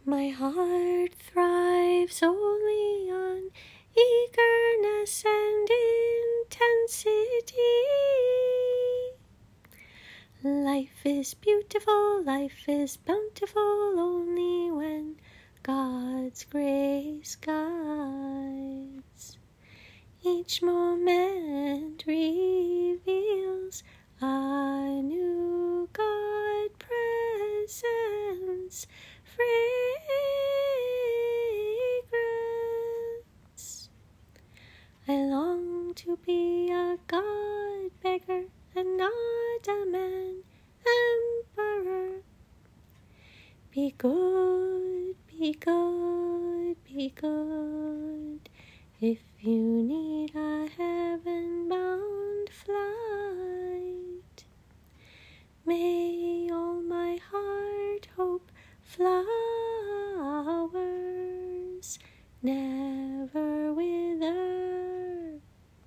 My heart thrives only on eagerness and intensity. Life is beautiful, life is bountiful, only when God's grace guides. Each moment reveals a new God presence, fragrance. I long to be a God beggar and not a man emperor. Be good, be good, be good. If you need a heaven-bound flight, may all my heart hope flowers never wither.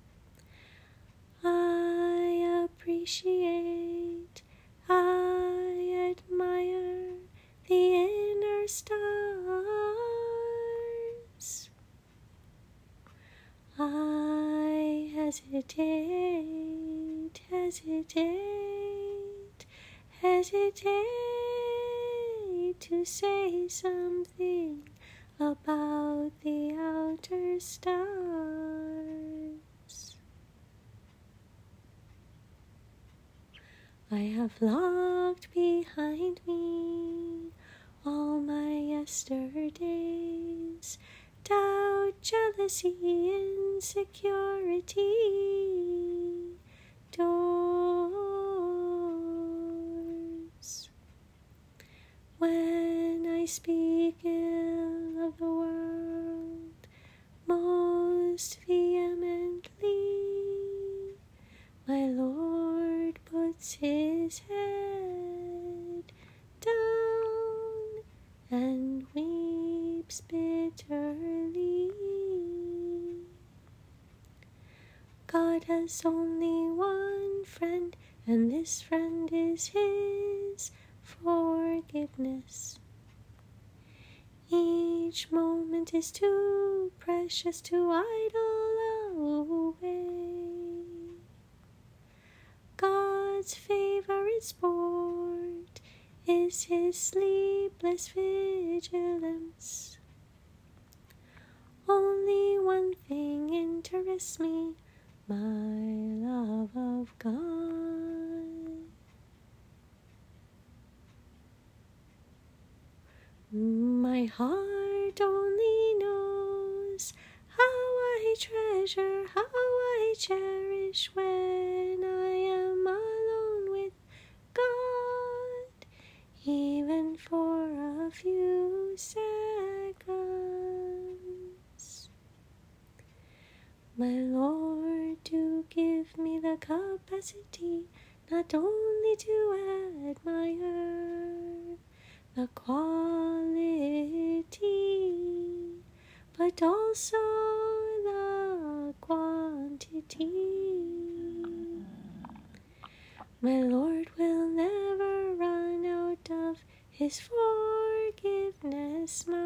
I appreciate, I admire the inner stars. I hesitate to say something about the outer stars. I have locked behind me all my yesterdays, doubt, jealousy, insecurity, doors. When I speak ill of the world most vehemently, my Lord puts his head down and weeps bitterly. God has only one friend, and this friend is his forgiveness. Each moment is too precious to idle away. God's favorite sport is his sleepless vigilance. Only one thing interests me, my love of God. My heart only knows how I treasure, how I cherish when I am alone with God, even for a few seconds. My Lord, do give me the capacity not only to admire the quality, but also the quantity. My Lord will never run out of his forgiveness.